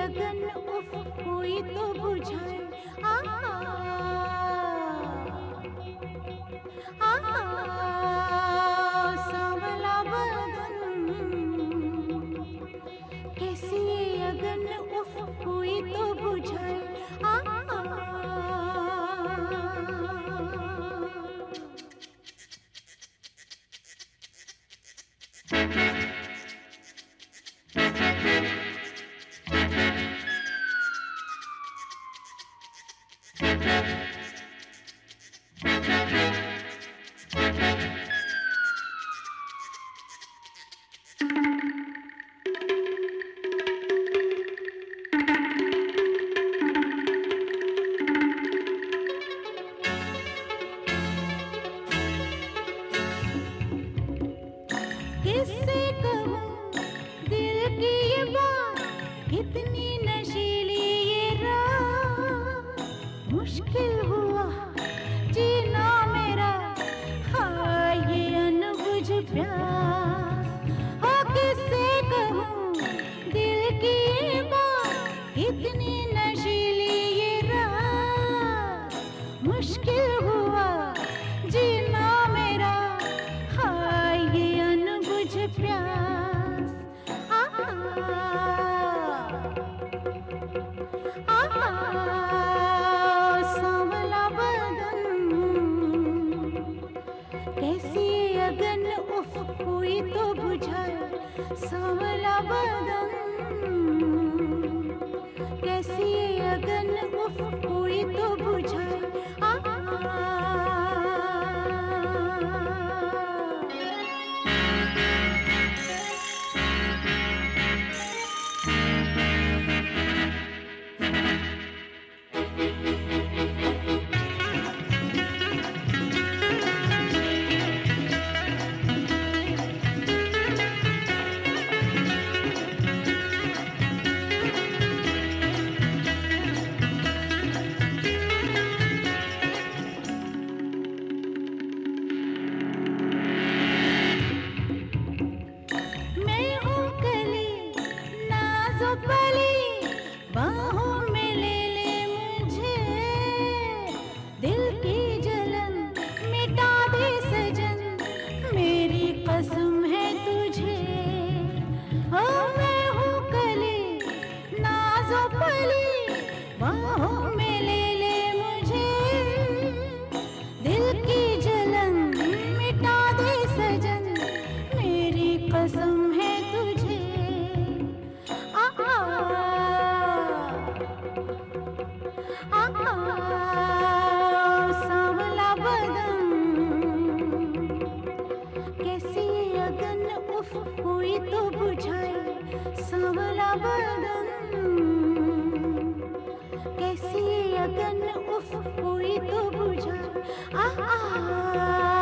अगन उफ कोई तो बुझाए। आ आ सांवला बदन, कैसी ये अगन उफ कोई तो बुझाए। आ किससे कहूँ दिल की ये बात, कितनी नशीली ये रात, मुश्किल हुआ जीना मेरा, हाँ ये अनबुझ प्यास। हो किससे कहूँ दिल की ये बात, कितनी नशीली ये रात, मुश्किल हुआ जीना मेरा, हाँ ये अनबुझ प्यास। आ सांवला बदन, कैसी अगन उफ कोई तो बुझाए। सांवला बदन, कैसी अगन उफ कोई तो बुझाए। आ बाहों में ले ले मुझे, दिल की जलन मिटा दे सजन, मेरी कसम है तुझे। ओ मैं हूँ कली नाज़ो पली, बाहों में ले ले मुझे, दिल की जलन मिटा दे सजन, मेरी कसम है तुझे। सांवला बदन, कैसी अगन उफ कोई तो बुझाए। सांवला बदन, कैसी अगन उफ कोई तो बुझाए। आ